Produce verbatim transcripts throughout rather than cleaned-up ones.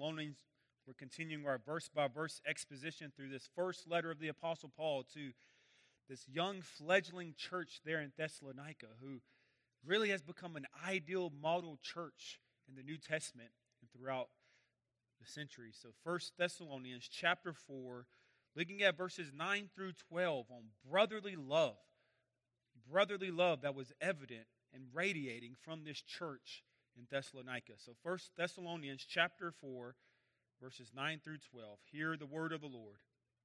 Thessalonians. We're continuing our verse-by-verse exposition through this first letter of the Apostle Paul to this young fledgling church there in Thessalonica, who really has become an ideal model church in the New Testament and throughout the century. So First Thessalonians chapter four, looking at verses nine through twelve on brotherly love. Brotherly love that was evident and radiating from this church in Thessalonica. So First Thessalonians chapter four, verses nine through twelve. Hear the word of the Lord.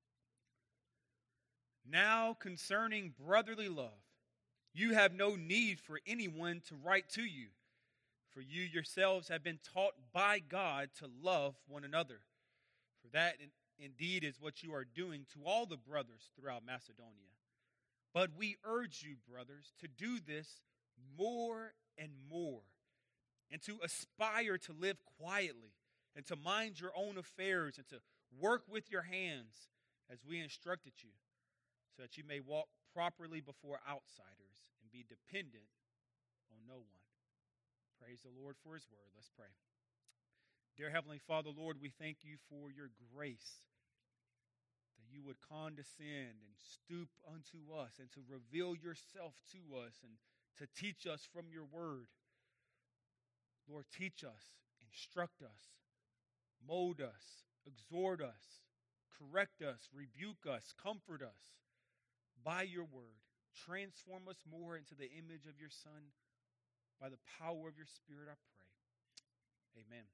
Now concerning brotherly love, you have no need for anyone to write to you, for you yourselves have been taught by God to love one another. For that in, indeed is what you are doing to all the brothers throughout Macedonia. But we urge you, brothers, to do this more and more, and to aspire to live quietly, and to mind your own affairs, and to work with your hands as we instructed you, so that you may walk properly before outsiders and be dependent on no one. Praise the Lord for his word. Let's pray. Dear Heavenly Father, Lord, we thank you for your grace, that you would condescend and stoop unto us and to reveal yourself to us and to teach us from your word. Lord, teach us, instruct us, mold us, exhort us, correct us, rebuke us, comfort us by your word. Transform us more into the image of your Son by the power of your Spirit, I pray. Amen.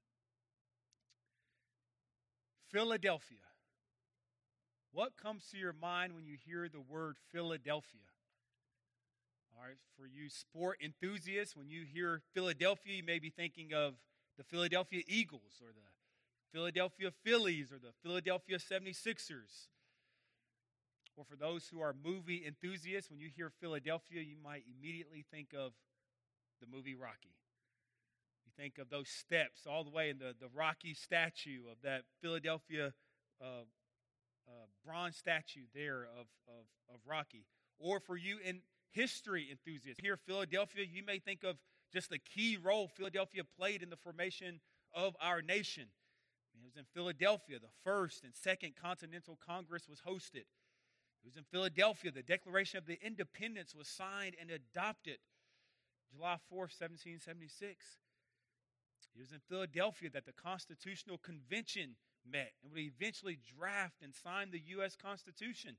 Philadelphia. What comes to your mind when you hear the word Philadelphia? All right, for you sport enthusiasts, when you hear Philadelphia, you may be thinking of the Philadelphia Eagles or the Philadelphia Phillies or the Philadelphia seventy-sixers. Or for those who are movie enthusiasts, when you hear Philadelphia, you might immediately think of the movie Rocky. You think of those steps all the way in the, the Rocky statue of that Philadelphia uh, uh, bronze statue there of, of, of Rocky. Or for you in history enthusiasts, here Philadelphia, you may think of just the key role Philadelphia played in the formation of our nation. It was in Philadelphia, the first and second Continental Congress was hosted. It was in Philadelphia, the Declaration of the Independence was signed and adopted July fourth, seventeen seventy-six. It was in Philadelphia that the Constitutional Convention met and would eventually draft and sign the U S Constitution.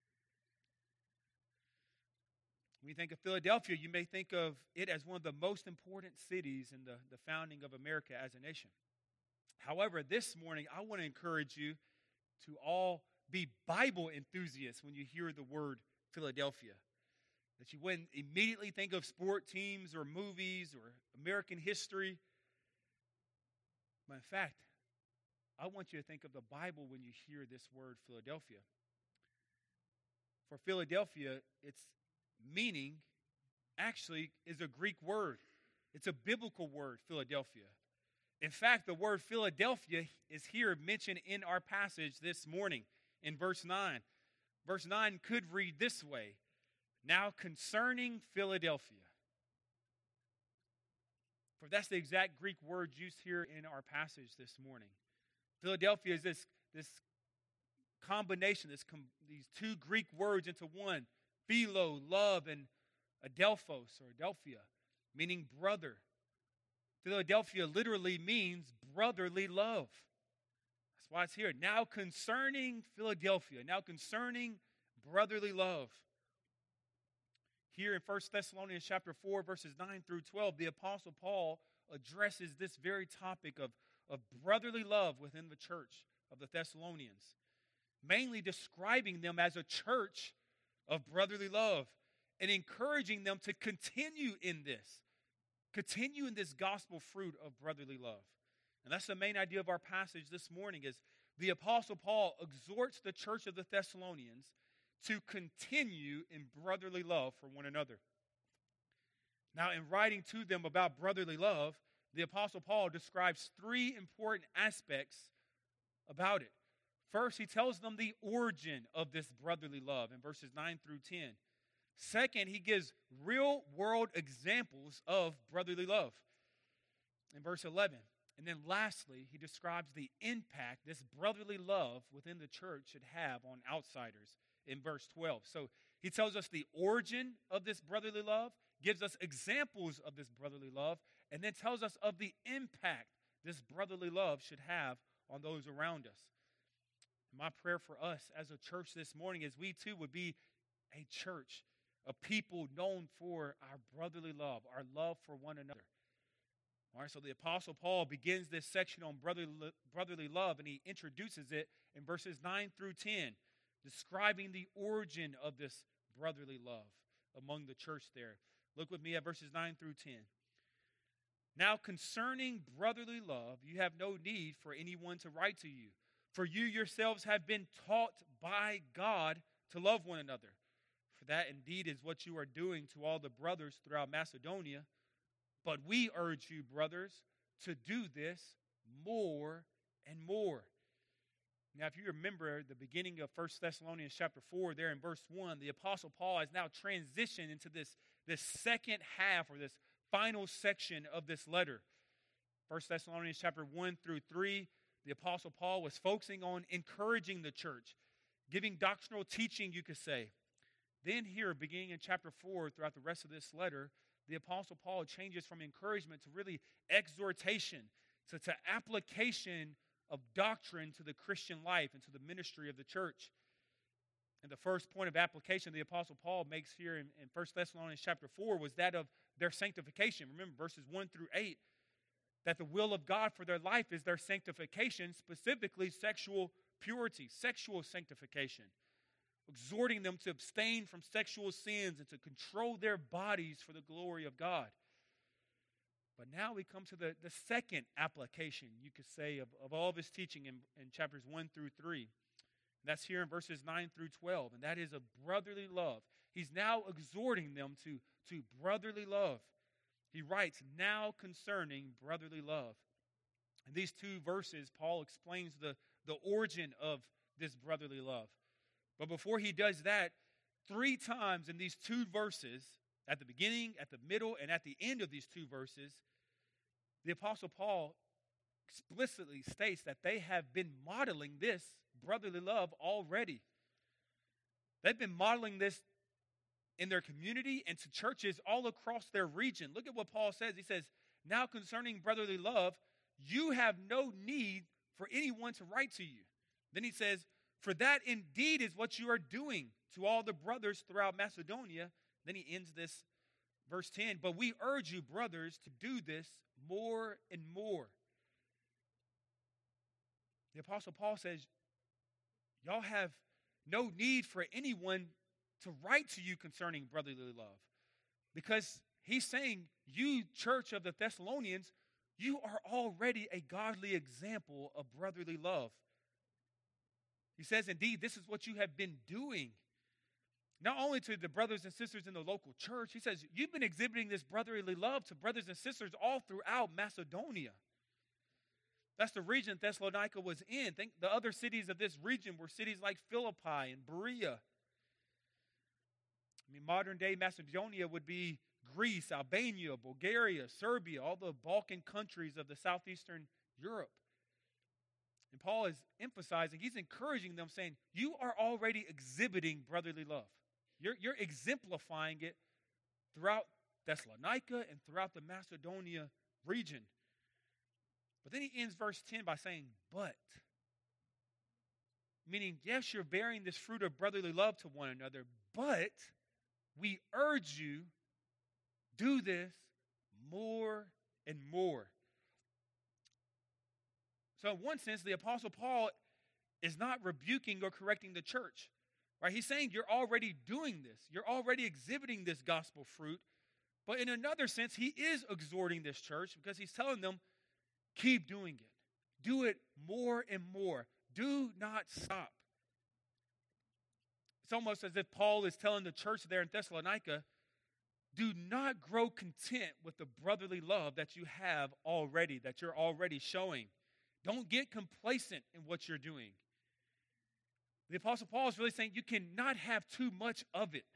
When you think of Philadelphia, you may think of it as one of the most important cities in the, the founding of America as a nation. However, this morning, I want to encourage you to all be Bible enthusiasts when you hear the word Philadelphia. That you wouldn't immediately think of sport teams or movies or American history. But in fact, I want you to think of the Bible when you hear this word Philadelphia. For Philadelphia, its meaning actually is a Greek word. It's a biblical word, Philadelphia. In fact, the word Philadelphia is here mentioned in our passage this morning in verse nine. Verse nine could read this way: now concerning Philadelphia. For that's the exact Greek word used here in our passage this morning. Philadelphia is this, this combination, this com- these two Greek words into one. Philo, love, and adelphos, or adelphia, meaning brother. Philadelphia literally means brotherly love. That's why it's here. Now concerning Philadelphia, now concerning brotherly love. Here in First Thessalonians chapter four, verses nine through twelve, the Apostle Paul addresses this very topic of, of brotherly love within the church of the Thessalonians, mainly describing them as a church of brotherly love and encouraging them to continue in this, continue in this gospel fruit of brotherly love. And that's the main idea of our passage this morning, is the Apostle Paul exhorts the church of the Thessalonians to continue in brotherly love for one another. Now, in writing to them about brotherly love, the Apostle Paul describes three important aspects about it. First, he tells them the origin of this brotherly love in verses nine through ten. Second, he gives real-world examples of brotherly love in verse eleven. And then lastly, he describes the impact this brotherly love within the church should have on outsiders in verse twelve. So he tells us the origin of this brotherly love, gives us examples of this brotherly love, and then tells us of the impact this brotherly love should have on those around us. My prayer for us as a church this morning is we too would be a church, a people known for our brotherly love, our love for one another. All right, so the Apostle Paul begins this section on brotherly, brotherly love, and he introduces it in verses nine through ten, describing the origin of this brotherly love among the church there. Look with me at verses nine through ten. Now concerning brotherly love, you have no need for anyone to write to you, for you yourselves have been taught by God to love one another. For that indeed is what you are doing to all the brothers throughout Macedonia. But we urge you, brothers, to do this more and more. Now, if you remember the beginning of First Thessalonians chapter four, there in verse one, the Apostle Paul has now transitioned into this, this second half or this final section of this letter. First Thessalonians chapter one through three, the Apostle Paul was focusing on encouraging the church, giving doctrinal teaching, you could say. Then here, beginning in chapter four, throughout the rest of this letter, the Apostle Paul changes from encouragement to really exhortation, to, to application of doctrine to the Christian life and to the ministry of the church. And the first point of application the Apostle Paul makes here in, in First Thessalonians chapter four was that of their sanctification. Remember, verses one through eight, that the will of God for their life is their sanctification, specifically sexual purity, sexual sanctification, exhorting them to abstain from sexual sins and to control their bodies for the glory of God. But now we come to the, the second application, you could say, of, of all of his teaching in, in chapters one through three. That's here in verses nine through twelve, and that is a brotherly love. He's now exhorting them to, to brotherly love. He writes, now concerning brotherly love. In these two verses, Paul explains the, the origin of this brotherly love. But before he does that, three times in these two verses, at the beginning, at the middle, and at the end of these two verses, the Apostle Paul explicitly states that they have been modeling this brotherly love already. They've been modeling this in their community and to churches all across their region. Look at what Paul says. He says, now concerning brotherly love, you have no need for anyone to write to you. Then he says, for that indeed is what you are doing to all the brothers throughout Macedonia. Then he ends this verse ten. But we urge you, brothers, to do this more and more. The Apostle Paul says, y'all have no need for anyone to write to you concerning brotherly love. Because he's saying, you, church of the Thessalonians, you are already a godly example of brotherly love. He says, indeed, this is what you have been doing. Not only to the brothers and sisters in the local church, he says, you've been exhibiting this brotherly love to brothers and sisters all throughout Macedonia. That's the region Thessalonica was in. Think the other cities of this region were cities like Philippi and Berea. I mean, modern-day Macedonia would be Greece, Albania, Bulgaria, Serbia, all the Balkan countries of the southeastern Europe. And Paul is emphasizing, he's encouraging them, saying, you are already exhibiting brotherly love. You're, you're exemplifying it throughout Thessalonica and throughout the Macedonia region. But then he ends verse ten by saying, but, meaning, yes, you're bearing this fruit of brotherly love to one another, but we urge you, do this more and more. So in one sense, the Apostle Paul is not rebuking or correcting the church. Right? He's saying you're already doing this. You're already exhibiting this gospel fruit. But in another sense, he is exhorting this church because he's telling them, keep doing it. Do it more and more. Do not stop. It's almost as if Paul is telling the church there in Thessalonica, do not grow content with the brotherly love that you have already, that you're already showing. Don't get complacent in what you're doing. The Apostle Paul is really saying you cannot have too much of it.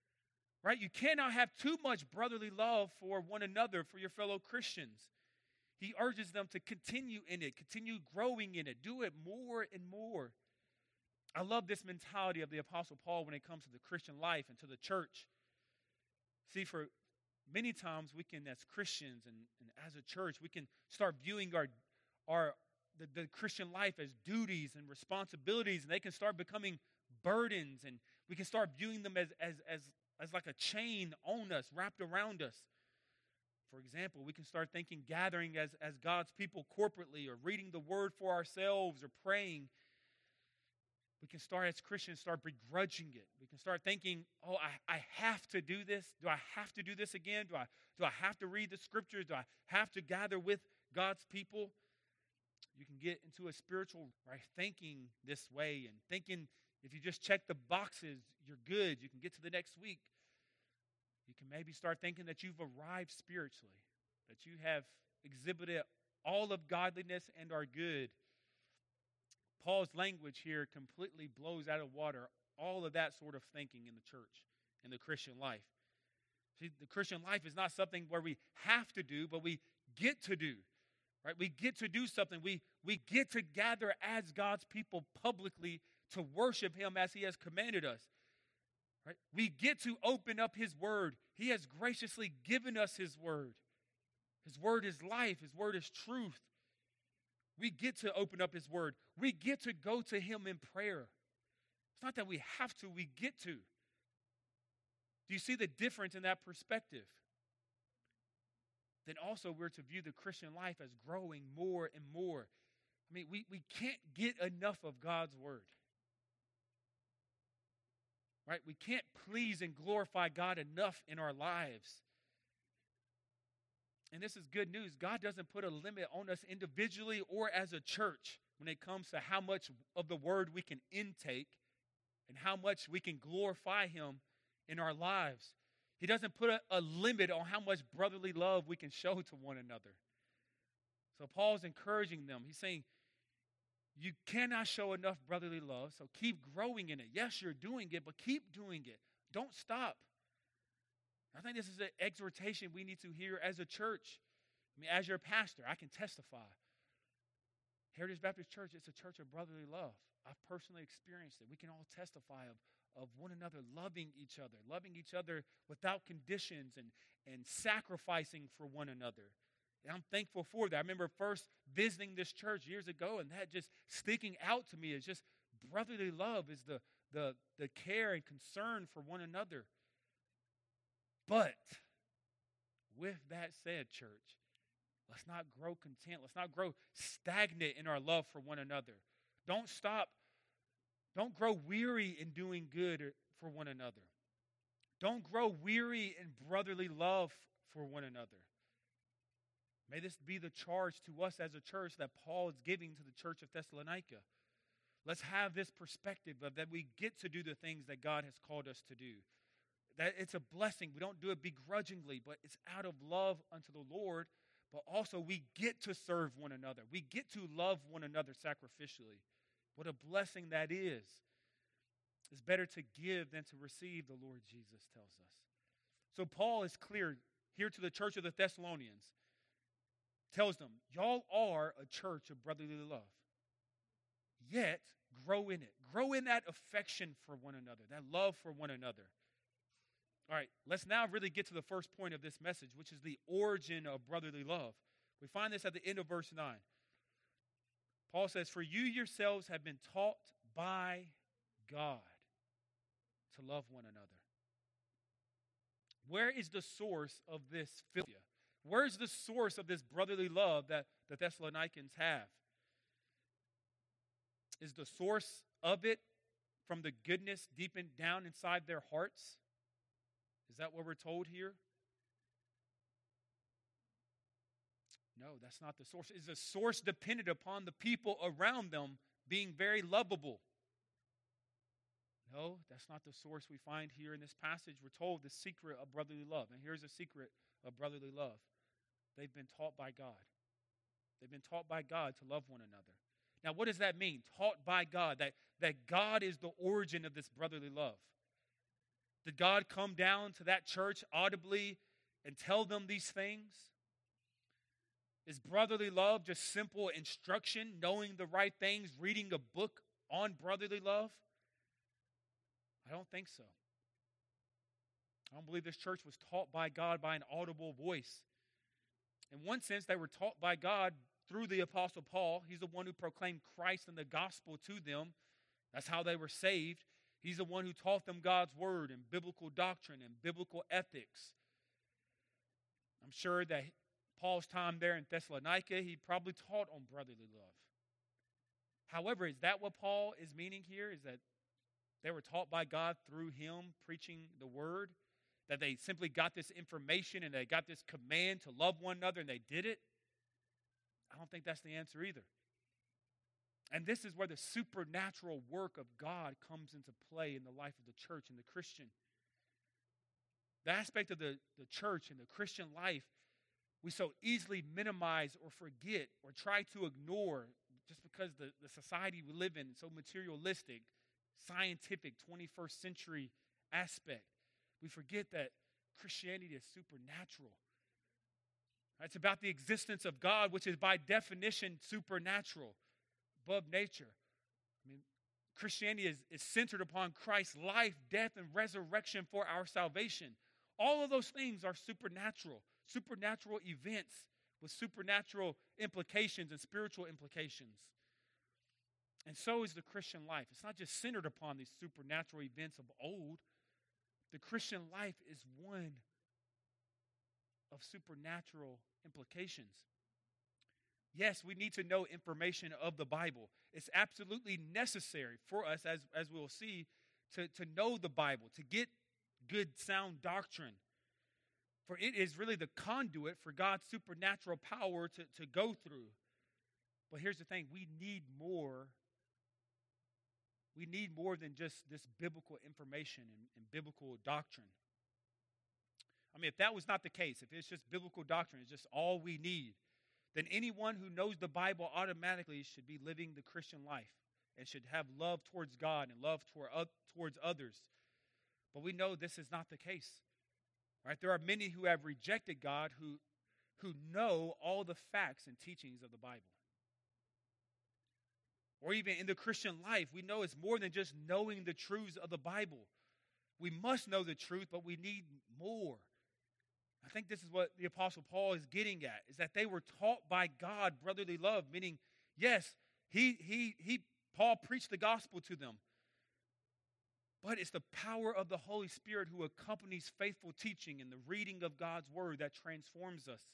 Right? You cannot have too much brotherly love for one another, for your fellow Christians. He urges them to continue in it, continue growing in it, do it more and more. I love this mentality of the Apostle Paul when it comes to the Christian life and to the church. See, for many times we can, as Christians and, and as a church, we can start viewing our, our the, the Christian life as duties and responsibilities, and they can start becoming burdens, and we can start viewing them as, as, as, as like a chain on us, wrapped around us. For example, we can start thinking gathering as, as God's people corporately, or reading the Word for ourselves, or praying. We can start as Christians, start begrudging it. We can start thinking, oh, I, I have to do this. Do I have to do this again? Do I, do I have to read the Scriptures? Do I have to gather with God's people? You can get into a spiritual right thinking this way, and thinking if you just check the boxes, you're good. You can get to the next week. You can maybe start thinking that you've arrived spiritually, that you have exhibited all of godliness and are good. Paul's language here completely blows out of water all of that sort of thinking in the church, in the Christian life. See, the Christian life is not something where we have to do, but we get to do. Right? We get to do something. We, we get to gather as God's people publicly to worship Him as He has commanded us. Right? We get to open up His Word. He has graciously given us His Word. His Word is life. His Word is truth. We get to open up His Word. We get to go to Him in prayer. It's not that we have to, we get to. Do you see the difference in that perspective? Then also we're to view the Christian life as growing more and more. I mean, we, we can't get enough of God's Word. Right? We can't please and glorify God enough in our lives. And this is good news. God doesn't put a limit on us individually or as a church when it comes to how much of the Word we can intake and how much we can glorify Him in our lives. He doesn't put a, a limit on how much brotherly love we can show to one another. So Paul's encouraging them. He's saying, you cannot show enough brotherly love, so keep growing in it. Yes, you're doing it, but keep doing it. Don't stop. I think this is an exhortation we need to hear as a church. I mean, as your pastor, I can testify. Heritage Baptist Church, it's a church of brotherly love. I've personally experienced it. We can all testify of, of one another loving each other, loving each other without conditions, and, and sacrificing for one another. And I'm thankful for that. I remember first visiting this church years ago, and that just sticking out to me is just brotherly love is the, the, the care and concern for one another. But with that said, church, let's not grow content. Let's not grow stagnant in our love for one another. Don't stop. Don't grow weary in doing good for one another. Don't grow weary in brotherly love for one another. May this be the charge to us as a church that Paul is giving to the church of Thessalonica. Let's have this perspective of that we get to do the things that God has called us to do. That it's a blessing. We don't do it begrudgingly, but it's out of love unto the Lord. But also we get to serve one another. We get to love one another sacrificially. What a blessing that is. It's better to give than to receive, the Lord Jesus tells us. So Paul is clear here to the church of the Thessalonians. Tells them, y'all are a church of brotherly love. Yet, grow in it. Grow in that affection for one another, that love for one another. All right, let's now really get to the first point of this message, which is the origin of brotherly love. We find this at the end of verse nine. Paul says, for you yourselves have been taught by God to love one another. Where is the source of this philia? Where's the source of this brotherly love that the Thessalonians have? Is the source of it from the goodness deep in, down inside their hearts? Is that what we're told here? No, that's not the source. Is the source dependent upon the people around them being very lovable? No, that's not the source we find here in this passage. We're told the secret of brotherly love. And here's a secret of brotherly love. They've been taught by God. They've been taught by God to love one another. Now, what does that mean? Taught by God, that, that God is the origin of this brotherly love. Did God come down to that church audibly and tell them these things? Is brotherly love just simple instruction, knowing the right things, reading a book on brotherly love? I don't think so. I don't believe this church was taught by God by an audible voice. In one sense, they were taught by God through the Apostle Paul. He's the one who proclaimed Christ and the gospel to them. That's how they were saved. He's the one who taught them God's word and biblical doctrine and biblical ethics. I'm sure that Paul's time there in Thessalonica, he probably taught on brotherly love. However, is that what Paul is meaning here? Is that they were taught by God through him preaching the word? That they simply got this information and they got this command to love one another and they did it? I don't think that's the answer either. And this is where the supernatural work of God comes into play in the life of the church and the Christian. The aspect of the, the church and the Christian life we so easily minimize or forget or try to ignore just because the, the society we live in is so materialistic, scientific, twenty-first century aspect. We forget that Christianity is supernatural. It's about the existence of God, which is by definition supernatural, above nature. I mean, Christianity is, is centered upon Christ's life, death, and resurrection for our salvation. All of those things are supernatural, supernatural events with supernatural implications and spiritual implications. And so is the Christian life. It's not just centered upon these supernatural events of old. The Christian life is one of supernatural implications. Yes, we need to know information of the Bible. It's absolutely necessary for us, as, as we'll see, to, to know the Bible, to get good, sound doctrine. For it is really the conduit for God's supernatural power to, to go through. But here's the thing, we need more. We need more than just this biblical information and, and biblical doctrine. I mean, if that was not the case, if it's just biblical doctrine, it's just all we need, then anyone who knows the Bible automatically should be living the Christian life and should have love towards God and love toward, uh, towards others. But we know this is not the case. Right? There are many who have rejected God who, who know all the facts and teachings of the Bible. Or even in the Christian life, we know it's more than just knowing the truths of the Bible. We must know the truth, but we need more. I think this is what the Apostle Paul is getting at, is that they were taught by God brotherly love, meaning, yes, he, he, he, Paul preached the gospel to them, but it's the power of the Holy Spirit who accompanies faithful teaching and the reading of God's word that transforms us.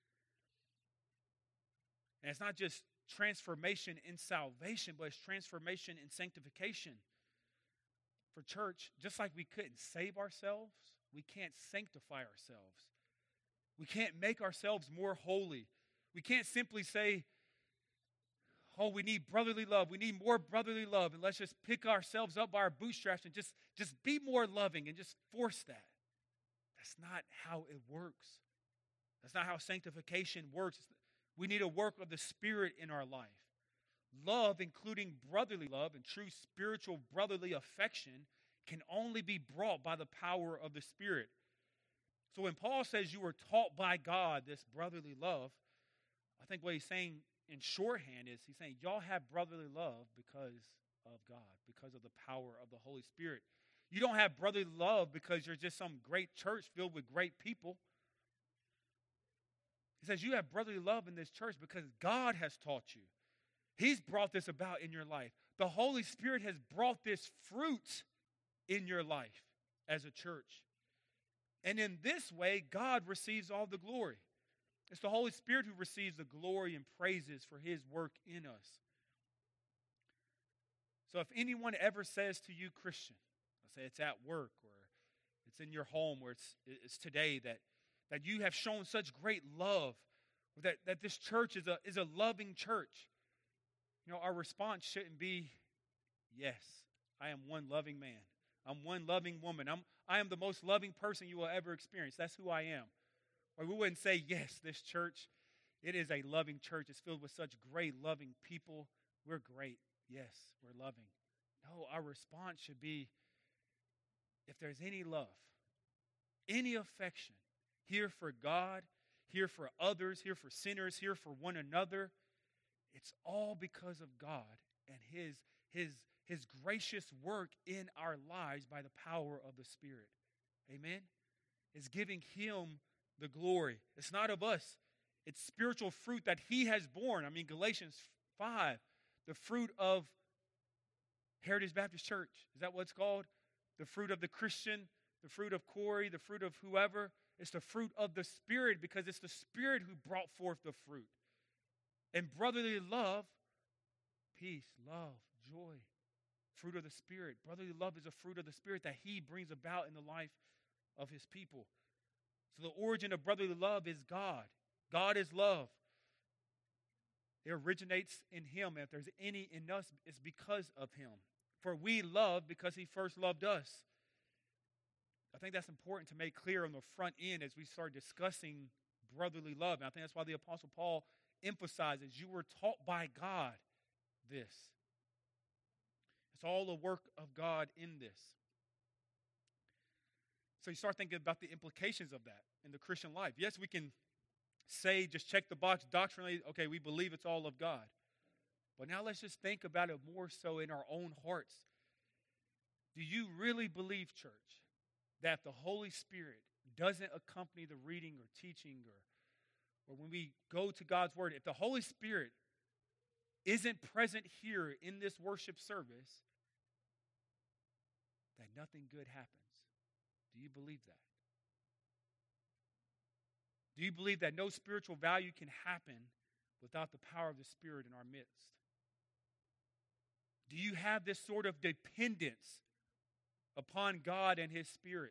And it's not just transformation in salvation, but it's transformation in sanctification. For church, just like we couldn't save ourselves, we can't sanctify ourselves. We can't make ourselves more holy. We can't simply say, oh, we need brotherly love. We need more brotherly love. And let's just pick ourselves up by our bootstraps and just, just be more loving and just force that. That's not how it works. That's not how sanctification works. We need a work of the Spirit in our life. Love, including brotherly love and true spiritual brotherly affection, can only be brought by the power of the Spirit. So when Paul says you were taught by God this brotherly love, I think what he's saying in shorthand is he's saying y'all have brotherly love because of God, because of the power of the Holy Spirit. You don't have brotherly love because you're just some great church filled with great people. He says you have brotherly love in this church because God has taught you. He's brought this about in your life. The Holy Spirit has brought this fruit in your life as a church. And in this way, God receives all the glory. It's the Holy Spirit who receives the glory and praises for his work in us. So if anyone ever says to you, Christian, let's say it's at work or it's in your home or it's, it's today, that, that you have shown such great love, or that, that this church is a, is a loving church, you know, our response shouldn't be, yes, I am one loving man. I'm one loving woman. I'm, I am the most loving person you will ever experience. That's who I am. Or we wouldn't say, yes, this church, it is a loving church. It's filled with such great, loving people. We're great. Yes, we're loving. No, our response should be, if there's any love, any affection here for God, here for others, here for sinners, here for one another. It's all because of God and His, His, His gracious work in our lives by the power of the Spirit. Amen? It's giving Him the glory. It's not of us. It's spiritual fruit that He has borne. I mean, Galatians five, the fruit of Heritage Baptist Church. Is that what it's called? The fruit of the Christian, the fruit of Corey, the fruit of whoever. It's the fruit of the Spirit, because it's the Spirit who brought forth the fruit. And brotherly love, peace, love, joy, fruit of the Spirit. Brotherly love is a fruit of the Spirit that He brings about in the life of His people. So the origin of brotherly love is God. God is love. It originates in Him. If there's any in us, it's because of Him. For we love because He first loved us. I think that's important to make clear on the front end as we start discussing brotherly love. And I think that's why the Apostle Paul emphasizes you were taught by God this. It's all the work of God in this. So you start thinking about the implications of that in the Christian life. Yes, we can say, just check the box doctrinally, okay, we believe it's all of God. But now let's just think about it more so in our own hearts. Do you really believe, church, that the Holy Spirit doesn't accompany the reading or teaching or, or when we go to God's Word? If the Holy Spirit isn't present here in this worship service, that nothing good happens. Do you believe that? Do you believe that no spiritual value can happen without the power of the Spirit in our midst? Do you have this sort of dependence upon God and His Spirit?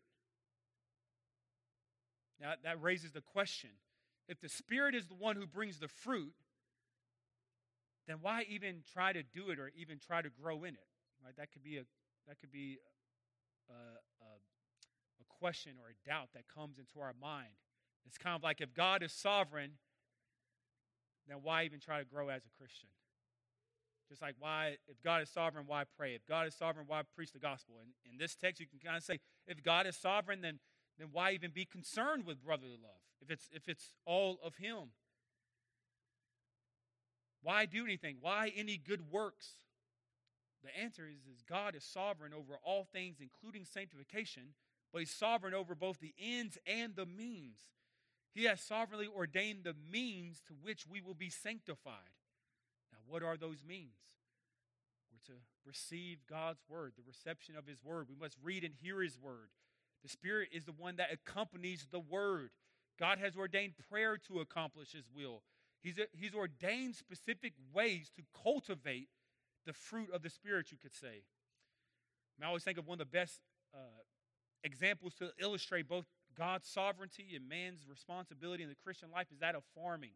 Now, that raises the question. If the Spirit is the one who brings the fruit, then why even try to do it or even try to grow in it? Right? That could be a that could be a, a, a question or a doubt that comes into our mind. It's kind of like, if God is sovereign, then why even try to grow as a Christian? Just like, why, if God is sovereign, why pray? If God is sovereign, why preach the gospel? And in this text, you can kind of say, if God is sovereign, then, then why even be concerned with brotherly love? If it's, if it's all of Him. Why do anything? Why any good works? The answer is, is God is sovereign over all things, including sanctification, but He's sovereign over both the ends and the means. He has sovereignly ordained the means to which we will be sanctified. Now, what are those means? We're to receive God's Word, the reception of His Word. We must read and hear His Word. The Spirit is the one that accompanies the Word. God has ordained prayer to accomplish His will. He's, he's ordained specific ways to cultivate the fruit of the Spirit, you could say. I always think of one of the best uh, examples to illustrate both God's sovereignty and man's responsibility in the Christian life is that of farming.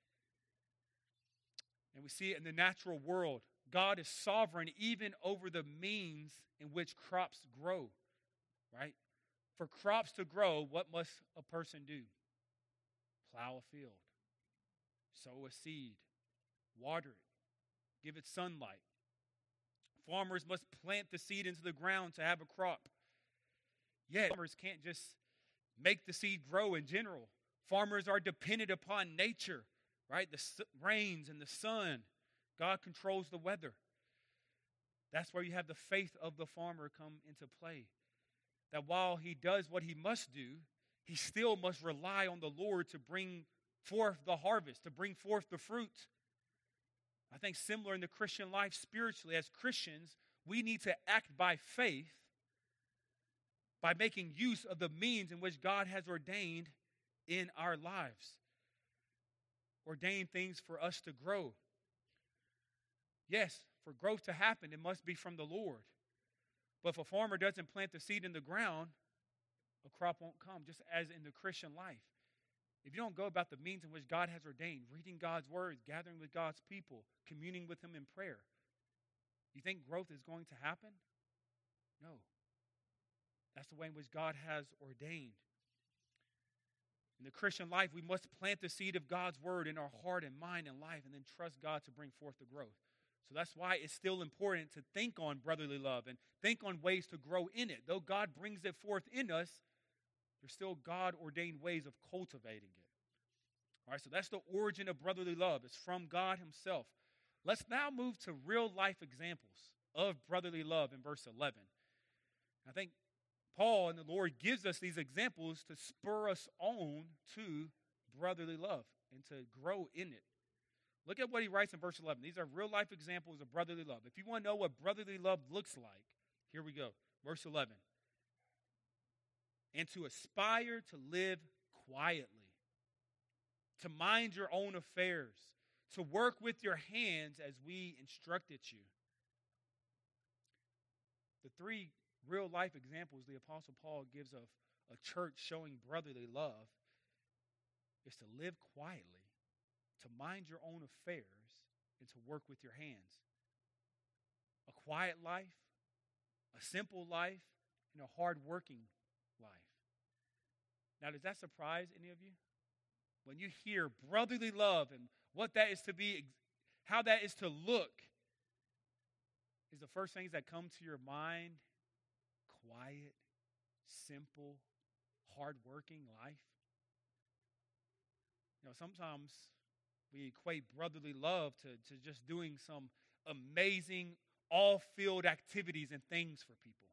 And we see it in the natural world. God is sovereign even over the means in which crops grow, right? For crops to grow, what must a person do? Plow a field, sow a seed, water it, give it sunlight. Farmers must plant the seed into the ground to have a crop. Yet, farmers can't just make the seed grow in general. Farmers are dependent upon nature, right? The rains and the sun. God controls the weather. That's where you have the faith of the farmer come into play. That while he does what he must do, he still must rely on the Lord to bring forth the harvest, to bring forth the fruit. I think similar in the Christian life spiritually, as Christians, we need to act by faith by making use of the means in which God has ordained in our lives. Ordained things for us to grow. Yes, for growth to happen, it must be from the Lord. But if a farmer doesn't plant the seed in the ground, a crop won't come, just as in the Christian life. If you don't go about the means in which God has ordained, reading God's words, gathering with God's people, communing with Him in prayer, you think growth is going to happen? No. That's the way in which God has ordained. In the Christian life, we must plant the seed of God's word in our heart and mind and life and then trust God to bring forth the growth. So that's why it's still important to think on brotherly love and think on ways to grow in it. Though God brings it forth in us, there's still God-ordained ways of cultivating it. All right, so that's the origin of brotherly love. It's from God himself. Let's now move to real-life examples of brotherly love in verse eleven. I think Paul and the Lord gives us these examples to spur us on to brotherly love and to grow in it. Look at what he writes in verse eleven. These are real-life examples of brotherly love. If you want to know what brotherly love looks like, here we go. Verse eleven. And to aspire to live quietly, to mind your own affairs, to work with your hands as we instructed you. The three real-life examples the Apostle Paul gives of a church showing brotherly love is to live quietly, to mind your own affairs, and to work with your hands. A quiet life, a simple life, and a hard-working life. Now, does that surprise any of you? When you hear brotherly love and what that is to be, how that is to look, is the first things that come to your mind quiet, simple, hard-working life? You know, sometimes we equate brotherly love to, to just doing some amazing all-field activities and things for people.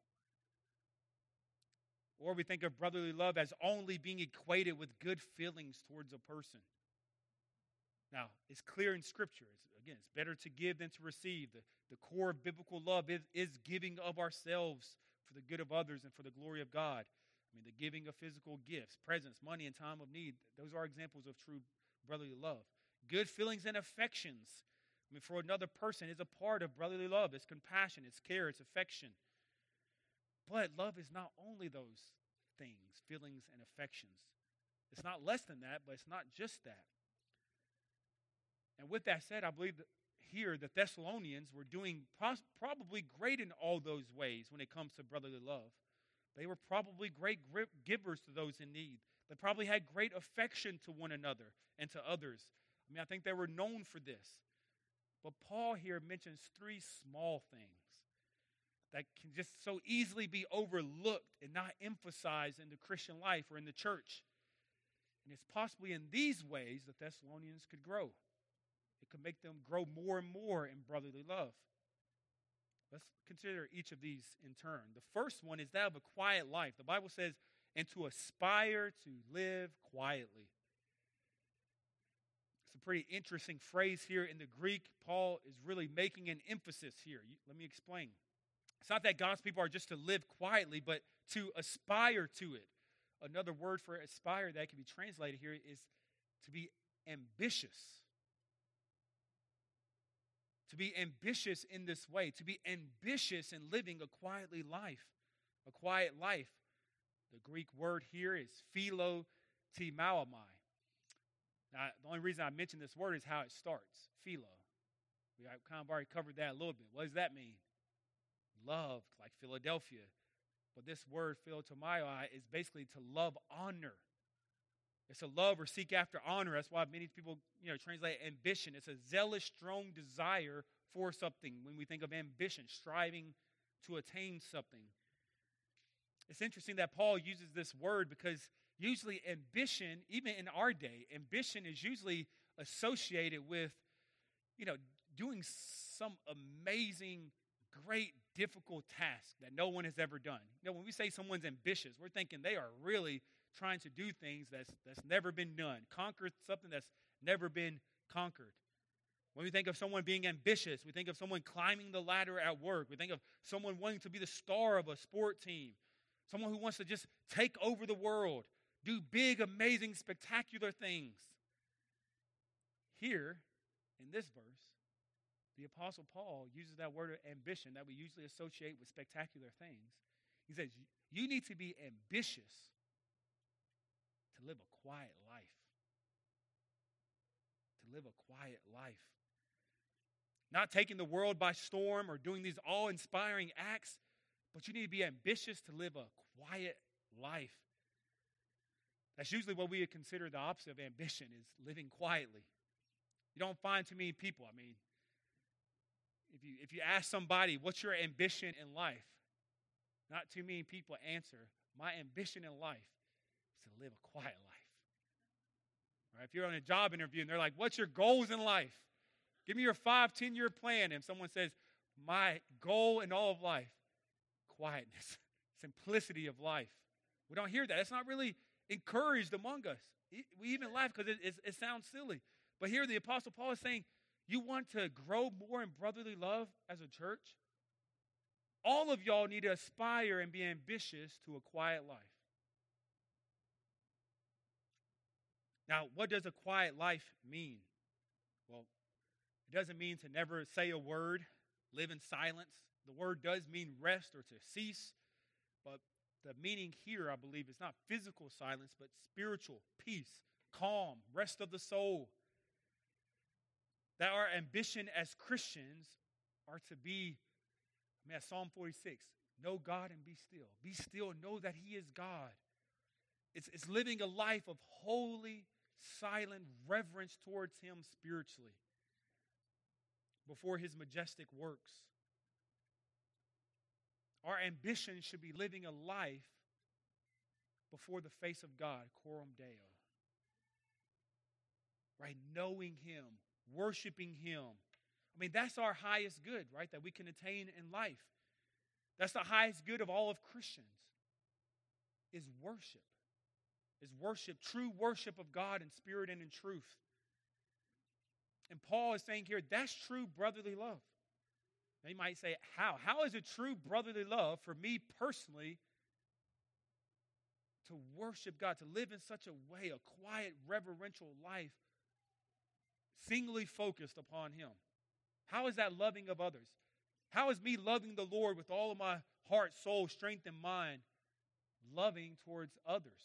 Or we think of brotherly love as only being equated with good feelings towards a person. Now, it's clear in Scripture. It's, again, it's better to give than to receive. The, the core of biblical love is, is giving of ourselves for the good of others and for the glory of God. I mean, the giving of physical gifts, presents, money in time of need. Those are examples of true brotherly love. Good feelings and affections, I mean, for another person is a part of brotherly love. It's compassion, it's care, it's affection. But love is not only those things, feelings and affections. It's not less than that, but it's not just that. And with that said, I believe that here the Thessalonians were doing pos- probably great in all those ways when it comes to brotherly love. They were probably great givers to those in need. They probably had great affection to one another and to others. I mean, I think they were known for this. But Paul here mentions three small things that can just so easily be overlooked and not emphasized in the Christian life or in the church. And it's possibly in these ways the Thessalonians could grow. It could make them grow more and more in brotherly love. Let's consider each of these in turn. The first one is that of a quiet life. The Bible says, and to aspire to live quietly. It's a pretty interesting phrase here in the Greek. Paul is really making an emphasis here. Let me explain. It's not that God's people are just to live quietly, but to aspire to it. Another word for aspire that can be translated here is to be ambitious. To be ambitious in this way. To be ambitious in living a quietly life. A quiet life. The Greek word here is philo timauomai. Now, the only reason I mention this word is how it starts. Philo. We kind of already covered that a little bit. What does that mean? Love, like Philadelphia. But this word, philotomai, is basically to love honor. It's to love or seek after honor. That's why many people, you know, translate ambition. It's a zealous, strong desire for something. When we think of ambition, striving to attain something. It's interesting that Paul uses this word because usually ambition, even in our day, ambition is usually associated with, you know, doing some amazing, great, difficult task that no one has ever done. You know, when we say someone's ambitious, we're thinking they are really trying to do things that's that's never been done, conquer something that's never been conquered. When we think of someone being ambitious, we think of someone climbing the ladder at work. We think of someone wanting to be the star of a sport team, someone who wants to just take over the world, do big, amazing, spectacular things. Here, in this verse, the Apostle Paul uses that word of ambition that we usually associate with spectacular things. He says, you need to be ambitious to live a quiet life. To live a quiet life. Not taking the world by storm or doing these awe-inspiring acts, but you need to be ambitious to live a quiet life. That's usually what we would consider the opposite of ambition, is living quietly. You don't find too many people. I mean, if you if you ask somebody, what's your ambition in life? Not too many people answer, my ambition in life is to live a quiet life. Right? If you're on a job interview and they're like, what's your goals in life? Give me your five, ten-year plan. And someone says, my goal in all of life, quietness, simplicity of life. We don't hear that. It's not really encouraged among us. We even laugh because it, it, it sounds silly. But here the Apostle Paul is saying, you want to grow more in brotherly love as a church? All of y'all need to aspire and be ambitious to a quiet life. Now, what does a quiet life mean? Well, it doesn't mean to never say a word, live in silence. The word does mean rest or to cease, but the meaning here, I believe, is not physical silence, but spiritual peace, calm, rest of the soul. That our ambition as Christians are to be, I mean, Psalm forty-six, know God and be still. Be still and know that He is God. It's, it's living a life of holy, silent reverence towards Him spiritually before His majestic works. Our ambition should be living a life before the face of God, coram Deo. Right? Knowing Him, worshiping Him. I mean, that's our highest good, right? That we can attain in life. That's the highest good of all of Christians, is worship. Is worship, true worship of God in spirit and in truth. And Paul is saying here, that's true brotherly love. Now you might say, how? How is it true brotherly love for me personally to worship God, to live in such a way, a quiet, reverential life, singly focused upon Him? How is that loving of others? How is me loving the Lord with all of my heart, soul, strength, and mind, loving towards others?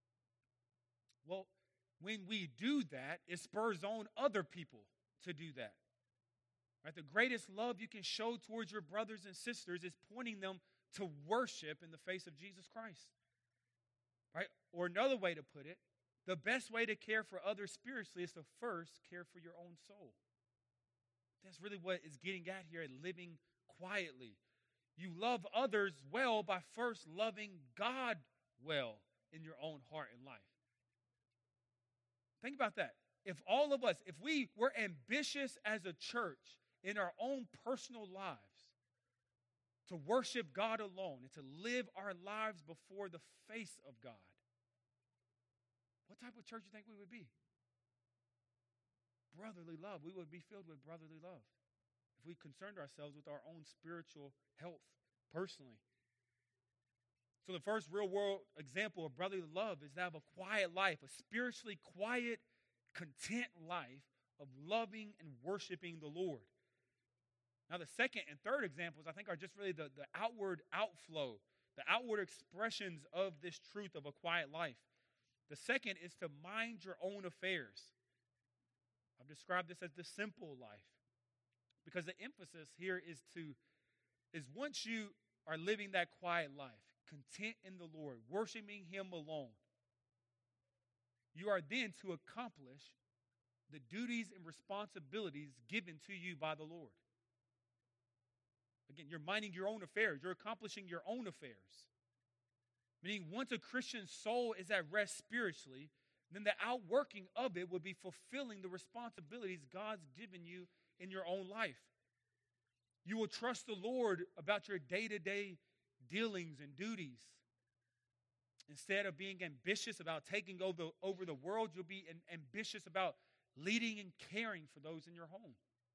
Well, when we do that, it spurs on other people to do that. Right? The greatest love you can show towards your brothers and sisters is pointing them to worship in the face of Jesus Christ. Right? Or another way to put it, the best way to care for others spiritually is to first care for your own soul. That's really what is getting at here, living quietly. You love others well by first loving God well in your own heart and life. Think about that. If all of us, if we were ambitious as a church in our own personal lives to worship God alone and to live our lives before the face of God, what type of church do you think we would be? Brotherly love. We would be filled with brotherly love if we concerned ourselves with our own spiritual health personally. So the first real world example of brotherly love is that of a quiet life, a spiritually quiet, content life of loving and worshiping the Lord. Now the second and third examples, I think, are just really the, the outward outflow, the outward expressions of this truth of a quiet life. The second is to mind your own affairs. I've described this as the simple life, because the emphasis here is to, is once you are living that quiet life, content in the Lord, worshiping Him alone, you are then to accomplish the duties and responsibilities given to you by the Lord. Again, you're minding your own affairs. You're accomplishing your own affairs. Meaning, once a Christian soul is at rest spiritually, then the outworking of it would be fulfilling the responsibilities God's given you in your own life. You will trust the Lord about your day-to-day dealings and duties. Instead of being ambitious about taking over, over the world, you'll be ambitious about leading and caring for those in your home.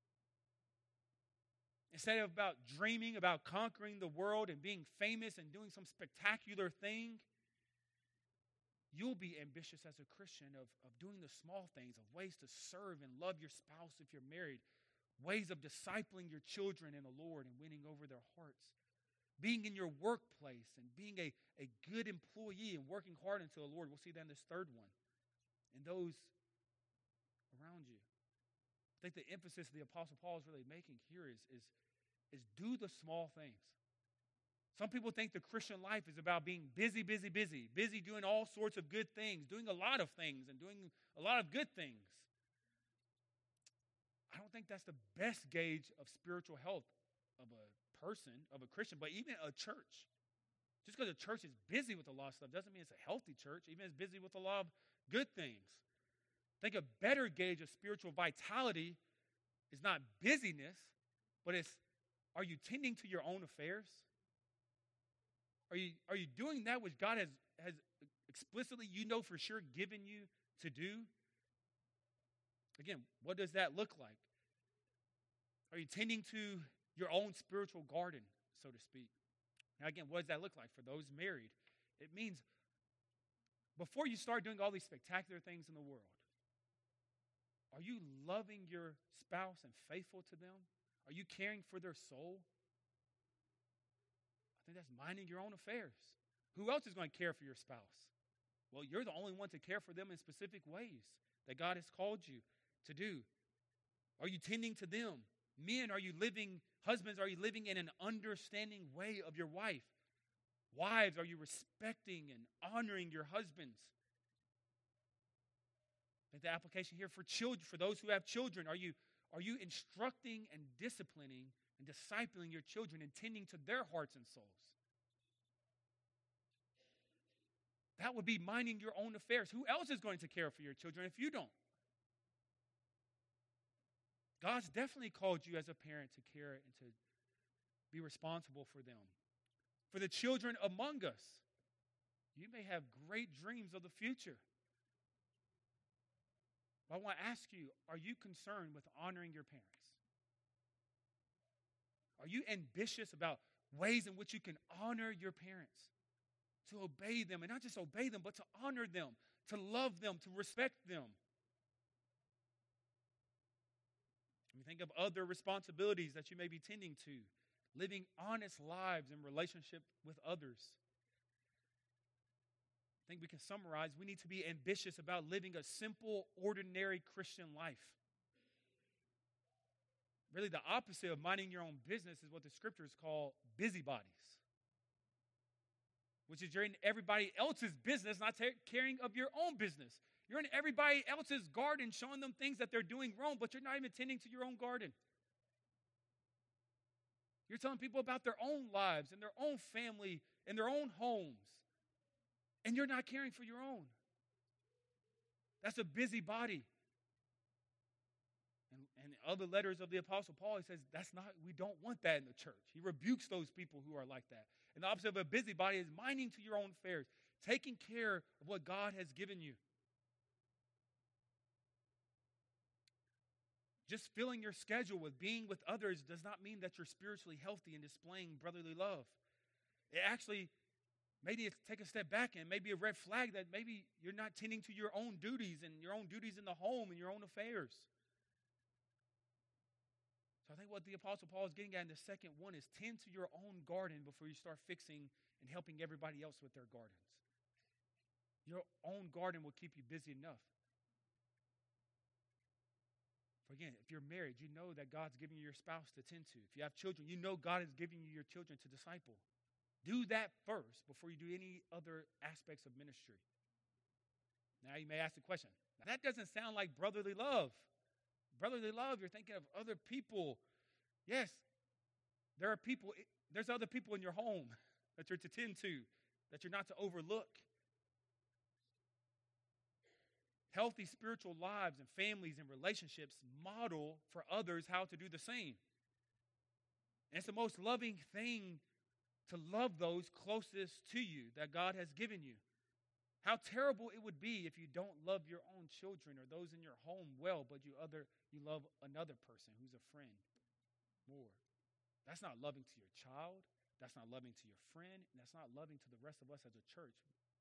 Instead of about dreaming about conquering the world and being famous and doing some spectacular thing, you'll be ambitious as a Christian of, of doing the small things, of ways to serve and love your spouse if you're married, ways of discipling your children in the Lord and winning over their hearts, being in your workplace and being a, a good employee and working hard unto the Lord. We'll see that in this third one. And those around you. I think the emphasis the Apostle Paul is really making here is, is, is do the small things. Some people think the Christian life is about being busy, busy, busy, busy doing all sorts of good things, doing a lot of things and doing a lot of good things. I don't think that's the best gauge of spiritual health of a person, of a Christian, but even a church. Just because a church is busy with a lot of stuff doesn't mean it's a healthy church, even it's busy with a lot of good things. I think a better gauge of spiritual vitality is not busyness, but it's, are you tending to your own affairs? Are you, are you doing that which God has, has explicitly, you know for sure, given you to do? Again, what does that look like? Are you tending to your own spiritual garden, so to speak? Now, again, what does that look like for those married? It means before you start doing all these spectacular things in the world, are you loving your spouse and faithful to them? Are you caring for their soul? I think that's minding your own affairs. Who else is going to care for your spouse? Well, you're the only one to care for them in specific ways that God has called you to do. Are you tending to them? Men, are you living, husbands, are you living in an understanding way of your wife? Wives, are you respecting and honoring your husbands? I think the application here for children, for those who have children, are you, are you instructing and disciplining and discipling your children and tending to their hearts and souls? That would be minding your own affairs. Who else is going to care for your children if you don't? God's definitely called you as a parent to care and to be responsible for them. For the children among us, you may have great dreams of the future. But I want to ask you, are you concerned with honoring your parents? Are you ambitious about ways in which you can honor your parents? To obey them, and not just obey them, but to honor them, to love them, to respect them. When you think of other responsibilities that you may be tending to, living honest lives in relationship with others. I think we can summarize, we need to be ambitious about living a simple, ordinary Christian life. Really, the opposite of minding your own business is what the scriptures call busybodies, which is you're in everybody else's business, not ta- caring of your own business. You're in everybody else's garden, showing them things that they're doing wrong, but you're not even tending to your own garden. You're telling people about their own lives and their own family and their own homes, and you're not caring for your own. That's a busybody. And, and in other letters of the Apostle Paul, he says, that's not, we don't want that in the church. He rebukes those people who are like that. And the opposite of a busybody is minding to your own affairs, taking care of what God has given you. Just filling your schedule with being with others does not mean that you're spiritually healthy and displaying brotherly love. It actually, maybe it's take a step back and maybe a red flag that maybe you're not tending to your own duties and your own duties in the home and your own affairs. So I think what the Apostle Paul is getting at in the second one is tend to your own garden before you start fixing and helping everybody else with their gardens. Your own garden will keep you busy enough. For again, if you're married, you know that God's giving you your spouse to tend to. If you have children, you know God is giving you your children to disciple. Do that first before you do any other aspects of ministry. Now you may ask the question, that doesn't sound like brotherly love. Brotherly love, you're thinking of other people. Yes, there are people, there's other people in your home that you're to tend to, that you're not to overlook. Healthy spiritual lives and families and relationships model for others how to do the same. And it's the most loving thing to love those closest to you that God has given you. How terrible it would be if you don't love your own children or those in your home well, but you other you love another person who's a friend more. That's not loving to your child. That's not loving to your friend. And that's not loving to the rest of us as a church.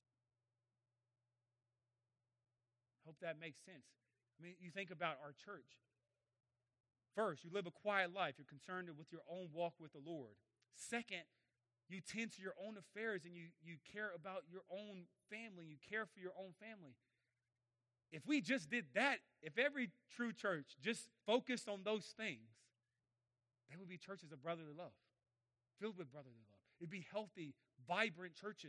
Hope that makes sense. I mean, you think about our church. First, you live a quiet life. You're concerned with your own walk with the Lord. Second, you tend to your own affairs and you, you care about your own family. You care for your own family. If we just did that, if every true church just focused on those things, they would be churches of brotherly love, filled with brotherly love. It'd be healthy, vibrant churches.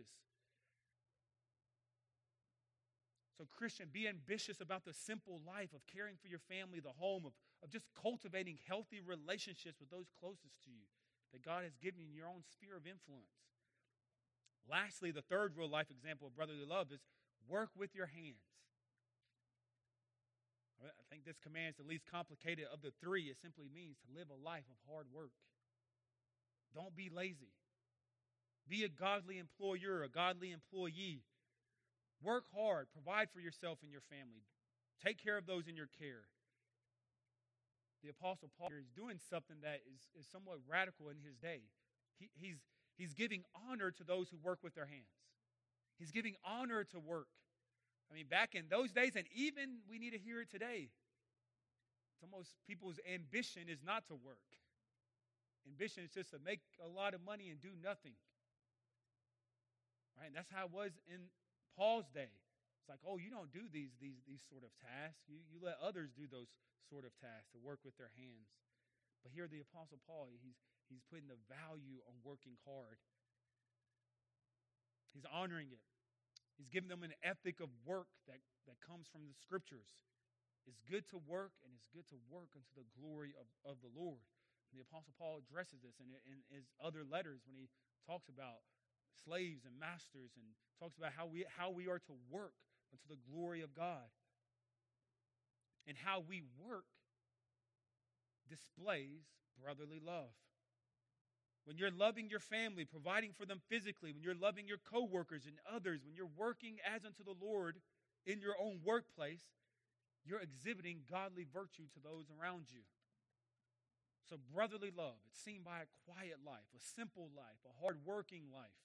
So Christian, be ambitious about the simple life of caring for your family, the home, of, of just cultivating healthy relationships with those closest to you that God has given you in your own sphere of influence. Lastly, the third real life example of brotherly love is work with your hands. I think this command is the least complicated of the three. It simply means to live a life of hard work. Don't be lazy. Be a godly employer, a godly employee. Work hard. Provide for yourself and your family. Take care of those in your care. The Apostle Paul is doing something that is, is somewhat radical in his day. He, he's, he's giving honor to those who work with their hands. He's giving honor to work. I mean, back in those days, and even we need to hear it today, it's almost people's ambition is not to work. Ambition is just to make a lot of money and do nothing. Right? And that's how it was in Paul's day. It's like, oh, you don't do these, these, these sort of tasks. You, you let others do those sort of tasks to work with their hands. But here the Apostle Paul, he's, he's putting the value on working hard. He's honoring it. He's giving them an ethic of work that, that comes from the Scriptures. It's good to work, and it's good to work unto the glory of, of the Lord. And the Apostle Paul addresses this in, in his other letters when he talks about slaves and masters and talks about how we, how we are to work unto the glory of God. And how we work displays brotherly love. When you're loving your family, providing for them physically, when you're loving your coworkers and others, when you're working as unto the Lord in your own workplace, you're exhibiting godly virtue to those around you. So brotherly love, it's seen by a quiet life, a simple life, a hard-working life.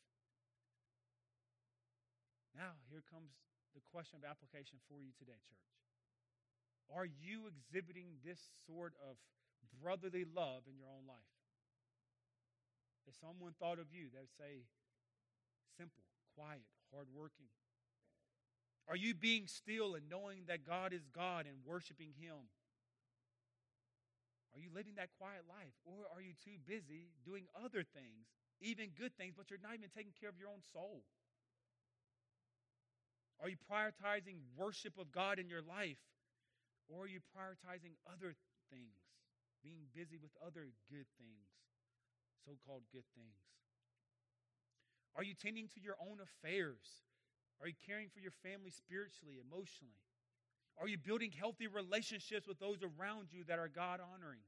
Now, here comes the question of application for you today, church. Are you exhibiting this sort of brotherly love in your own life? If someone thought of you, they would say, simple, quiet, hardworking. Are you being still and knowing that God is God and worshiping Him? Are you living that quiet life? Or are you too busy doing other things, even good things, but you're not even taking care of your own soul? Are you prioritizing worship of God in your life? Or are you prioritizing other things, being busy with other good things? So-called good things. Are you tending to your own affairs? Are you caring for your family spiritually, emotionally? Are you building healthy relationships with those around you that are God-honoring?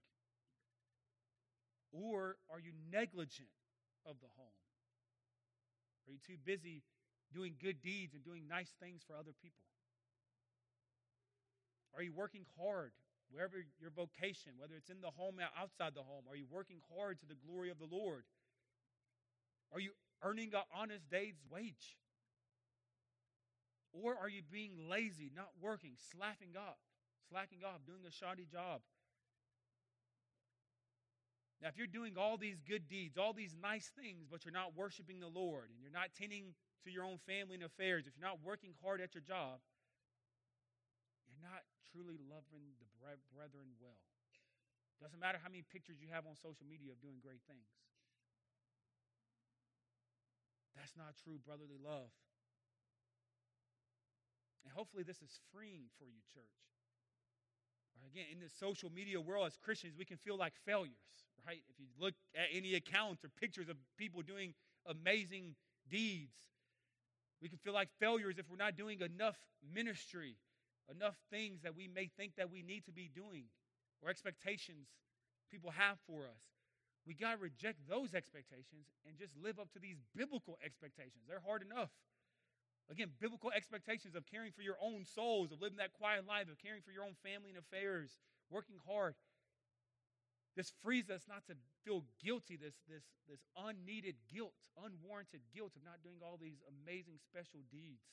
Or are you negligent of the home? Are you too busy doing good deeds and doing nice things for other people? Are you working hard? Wherever your vocation, whether it's in the home or outside the home, are you working hard to the glory of the Lord? Are you earning an honest day's wage? Or are you being lazy, not working, slacking off, slacking off, doing a shoddy job? Now, if you're doing all these good deeds, all these nice things, but you're not worshiping the Lord, and you're not tending to your own family and affairs, if you're not working hard at your job, you're not truly loving the brethren well. Doesn't matter how many pictures you have on social media of doing great things. That's not true brotherly love. And hopefully this is freeing for you, church. Right, again, in this social media world as Christians, we can feel like failures, right? If you look at any accounts or pictures of people doing amazing deeds, we can feel like failures if we're not doing enough ministry, enough things that we may think that we need to be doing, or expectations people have for us. We got to reject those expectations and just live up to these biblical expectations. They're hard enough. Again, biblical expectations of caring for your own souls, of living that quiet life, of caring for your own family and affairs, working hard. This frees us not to feel guilty, this, this, this unneeded guilt, unwarranted guilt of not doing all these amazing special deeds.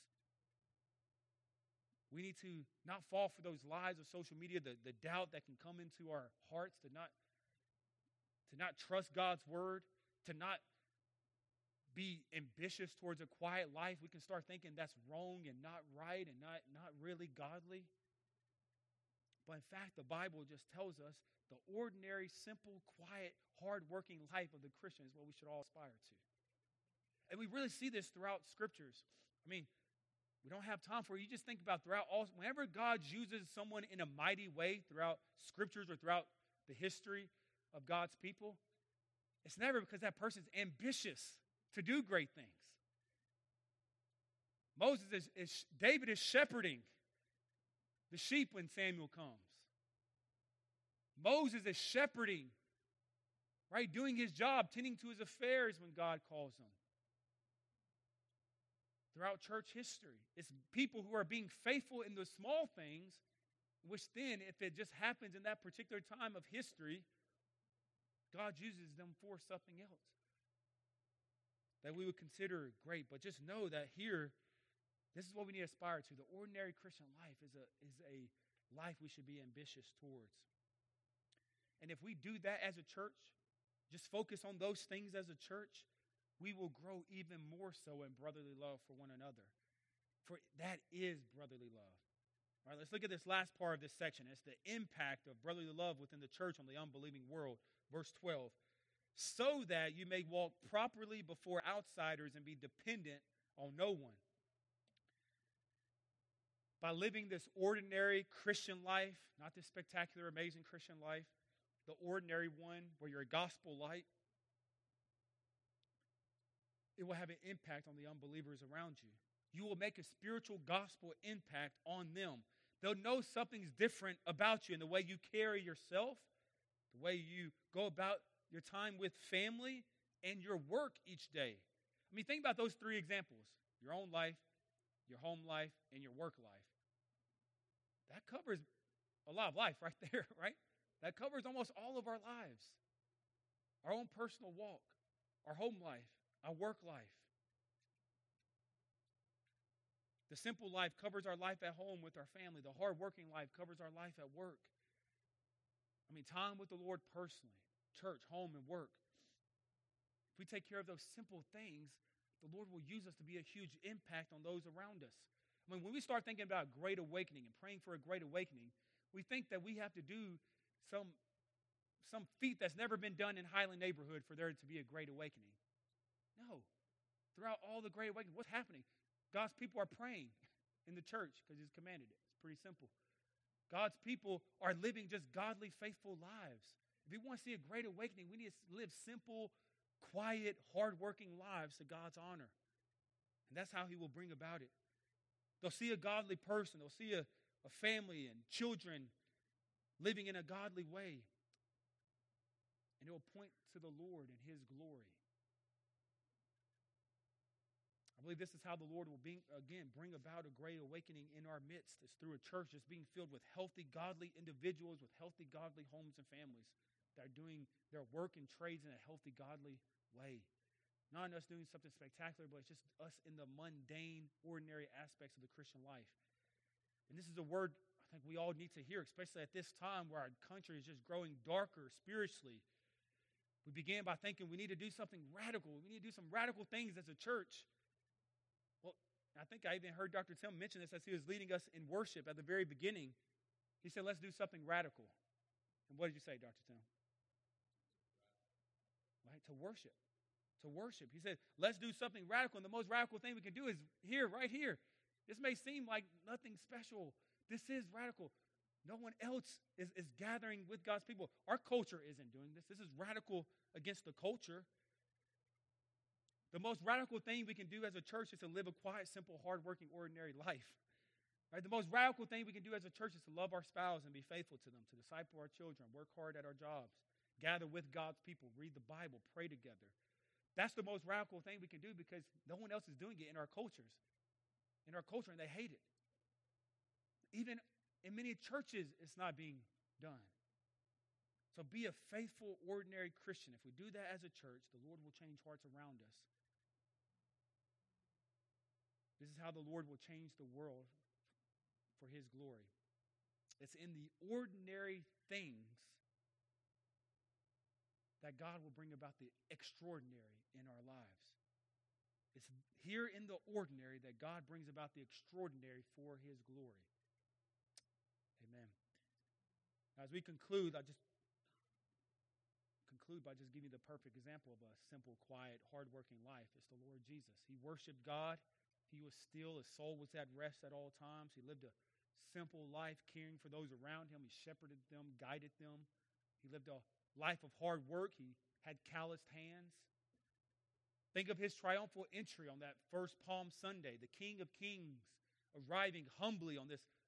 We need to not fall for those lies of social media, the, the doubt that can come into our hearts, to not, to not trust God's word, to not be ambitious towards a quiet life. We can start thinking that's wrong and not right and not, not really godly. But in fact, the Bible just tells us the ordinary, simple, quiet, hard-working life of the Christian is what we should all aspire to. And we really see this throughout Scriptures. I mean, we don't have time for it. You just think about throughout all, whenever God uses someone in a mighty way throughout Scriptures or throughout the history of God's people, it's never because that person's ambitious to do great things. Moses is, is David is shepherding the sheep when Samuel comes. Moses is shepherding, right? Doing his job, tending to his affairs when God calls him. Throughout church history, it's people who are being faithful in the small things, which then, if it just happens in that particular time of history, God uses them for something else that we would consider great. But just know that here, this is what we need to aspire to. The ordinary Christian life is a, is a life we should be ambitious towards. And if we do that as a church, just focus on those things as a church, we will grow even more so in brotherly love for one another. For that is brotherly love. All right, let's look at this last part of this section. It's the impact of brotherly love within the church on the unbelieving world. Verse twelve. So that you may walk properly before outsiders and be dependent on no one. By living this ordinary Christian life, not this spectacular, amazing Christian life, the ordinary one where you're a gospel light, it will have an impact on the unbelievers around you. You will make a spiritual gospel impact on them. They'll know something's different about you in the way you carry yourself, the way you go about your time with family, and your work each day. I mean, think about those three examples. Your own life, your home life, and your work life. That covers a lot of life right there, right? That covers almost all of our lives. Our own personal walk, our home life, our work life. The simple life covers our life at home with our family. The hard-working life covers our life at work. I mean, time with the Lord personally, church, home, and work. If we take care of those simple things, the Lord will use us to be a huge impact on those around us. I mean, when we start thinking about great awakening and praying for a great awakening, we think that we have to do some, some feat that's never been done in Highland neighborhood for there to be a great awakening. No. Throughout all the great awakening, what's happening? God's people are praying in the church because He's commanded it. It's pretty simple. God's people are living just godly, faithful lives. If we want to see a great awakening, we need to live simple, quiet, hardworking lives to God's honor. And that's how He will bring about it. They'll see a godly person. They'll see a, a family and children living in a godly way. And it will point to the Lord and His glory. I believe this is how the Lord will, be, again, bring about a great awakening in our midst. It's through a church that's being filled with healthy, godly individuals with healthy, godly homes and families that are doing their work and trades in a healthy, godly way. Not us doing something spectacular, but it's just us in the mundane, ordinary aspects of the Christian life. And this is a word I think we all need to hear, especially at this time where our country is just growing darker spiritually. We began by thinking we need to do something radical. We need to do some radical things as a church. Well, I think I even heard Doctor Tim mention this as he was leading us in worship at the very beginning. He said, let's do something radical. And what did you say, Doctor Tim? Right, to worship. To worship. He said, let's do something radical. And the most radical thing we can do is here, right here. This may seem like nothing special. This is radical. No one else is, is gathering with God's people. Our culture isn't doing this. This is radical against the culture. The most radical thing we can do as a church is to live a quiet, simple, hardworking, ordinary life. Right? The most radical thing we can do as a church is to love our spouse and be faithful to them, to disciple our children, work hard at our jobs, gather with God's people, read the Bible, pray together. That's the most radical thing we can do because no one else is doing it in our cultures. In our culture, and they hate it. Even in many churches, it's not being done. So be a faithful, ordinary Christian. If we do that as a church, the Lord will change hearts around us. This is how the Lord will change the world for His glory. It's in the ordinary things that God will bring about the extraordinary in our lives. It's here in the ordinary that God brings about the extraordinary for His glory. Amen. Now, as we conclude, I just conclude by just giving you the perfect example of a simple, quiet, hardworking life. It's the Lord Jesus. He worshiped God. He was still. His soul was at rest at all times. He lived a simple life, caring for those around him. He shepherded them, guided them. He lived a life of hard work. He had calloused hands. Think of His triumphal entry on that first Palm Sunday, the King of Kings arriving humbly on this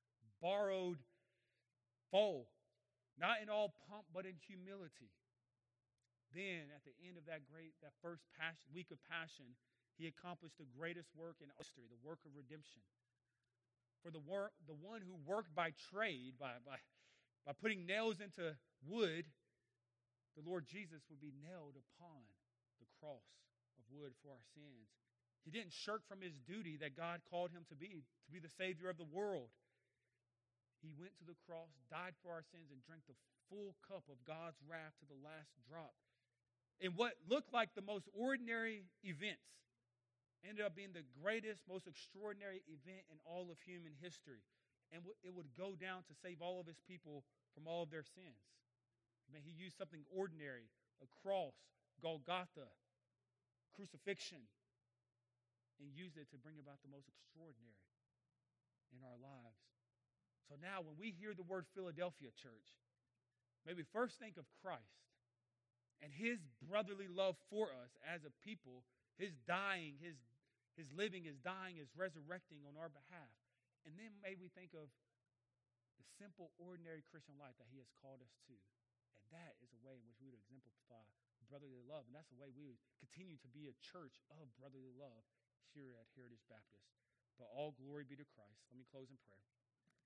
borrowed foal, not in all pomp, but in humility. Then, at the end of that great, that first passion, week of passion, he accomplished the greatest work in history, the work of redemption. For the work, the one who worked by trade, by, by, by putting nails into wood, the Lord Jesus would be nailed upon the cross of wood for our sins. He didn't shirk from his duty that God called him to be, to be the Savior of the world. He went to the cross, died for our sins, and drank the full cup of God's wrath to the last drop. And what looked like the most ordinary events ended up being the greatest, most extraordinary event in all of human history. And it would go down to save all of his people from all of their sins. I mean, he used something ordinary, a cross, Golgotha, crucifixion, and used it to bring about the most extraordinary in our lives. So now when we hear the word Philadelphia, church, may we first think of Christ and his brotherly love for us as a people, his dying, his, his living, his dying, his resurrecting on our behalf. And then may we think of the simple, ordinary Christian life that he has called us to. And that is a way in which we would exemplify brotherly love. And that's a way we would continue to be a church of brotherly love here at Heritage Baptist. But all glory be to Christ. Let me close in prayer.